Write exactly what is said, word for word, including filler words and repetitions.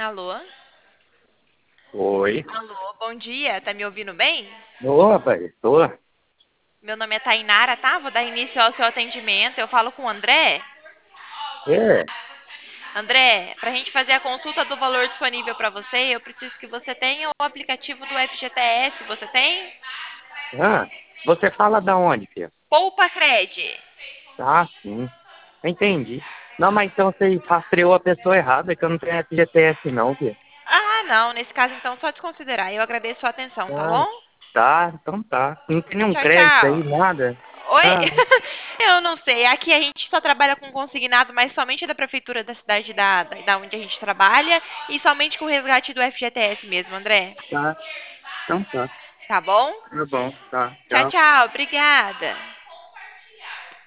Alô? Oi. Alô, bom dia, tá me ouvindo bem? Ô, rapaz, tô. Meu nome é Tainara, tá? Vou dar início ao seu atendimento. Eu falo com o André. É. André, para a gente fazer a consulta do valor disponível para você, eu preciso que você tenha o aplicativo do F G T S. Você tem? Ah, você fala da onde, filho? Poupa Cred. Ah, sim. Entendi. Não, mas então você rastreou a pessoa errada, que eu não tenho F G T S não, filho. Ah, não. Nesse caso, então, só desconsiderar. Eu agradeço a sua atenção, tá Ah, bom? tá, então tá. Não tem nenhum Tchau, crédito tchau. aí, nada? Oi? Ah, Eu não sei. Aqui a gente só trabalha com consignado, mas somente da prefeitura da cidade da, da, da onde a gente trabalha e somente com o resgate do F G T S mesmo, André. tá. Então tá. Tá bom? Tá bom, tá. Tchau, Tchau. tchau. Obrigada.